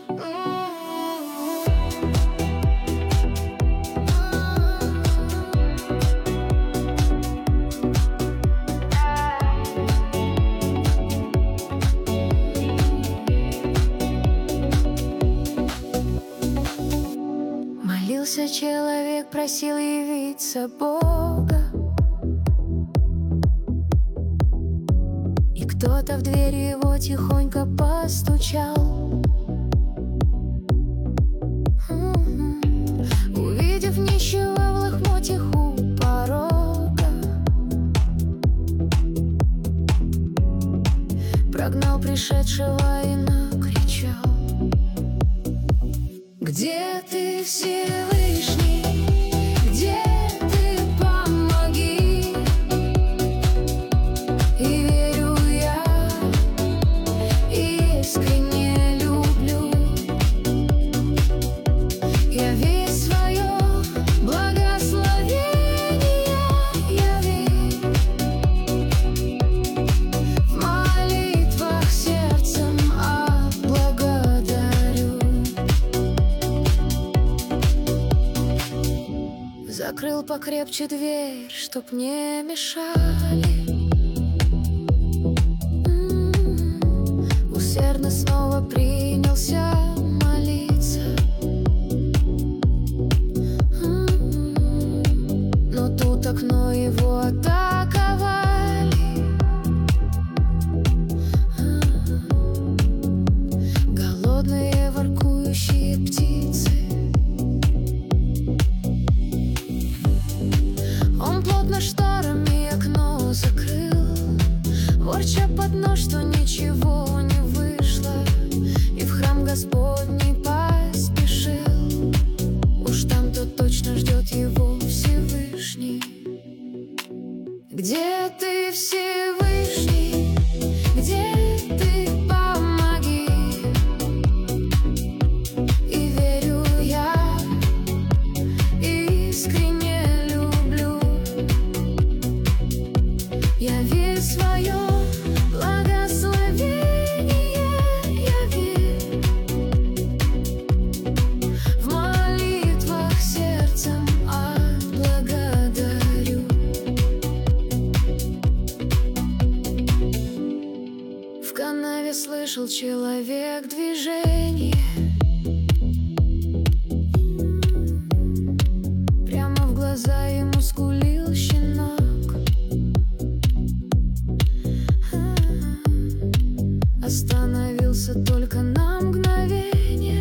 Молился человек, просил явиться Бога, и кто-то в дверь его тихонько постучал. Увидев нищего в лохмотьях у порога, прогнал пришедшего и накричал: «Где ты, Всевышний? Где ты? Помоги!» И верю я, и искренне люблю. Яви свое благословение, яви в молитвах сердцем отблагодарю. Закрыл покрепче дверь, чтоб не мешали. Усердно снова принялся молиться. Но тут окно его атаковали. Голодные воркующие птицы. Он плотно шторами окно закрыл, ворча под нос, что ничего не вышло, и в храм Господний поспешил. Уж там-то точно ждет его Всевышний. Где ты, Всевышний? Где ты? Помоги! И верю я, искренне люблю. Яви свое благословение, яви в молитвах сердцем отблагодарю. В канаве слышал человек движение. Прямо в глаза ему скулил щенок. Остановился только на мгновение,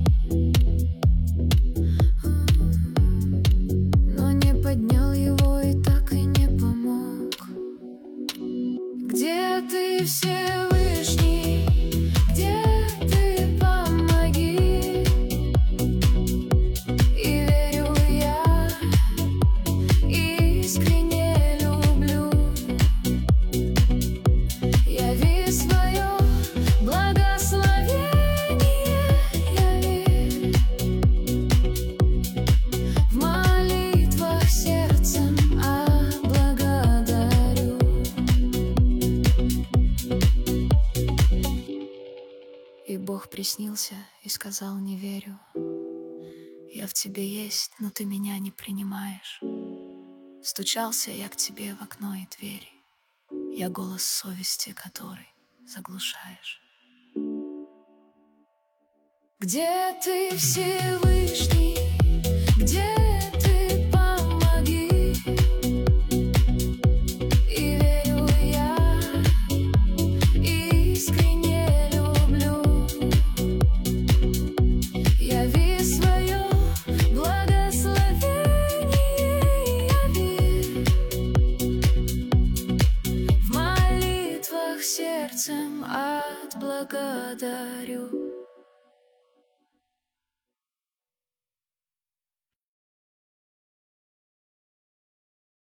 но не поднял его и так и не помог. Где ты, Всевышний? Где ты? Помоги! И верю я, искренне люблю. Яви свое благословение, яви в молитвах сердцем отблагодарю. И Бог приснился и сказал: не верю. Я в тебе есть, но ты меня не принимаешь. Стучался я к тебе в окно и двери. Я голос совести, который заглушаешь. Где ты, Всевышний? Где ты? Помоги! И верю я, искренне люблю. Яви свое благословение, яви в молитвах сердцем отблагодарю.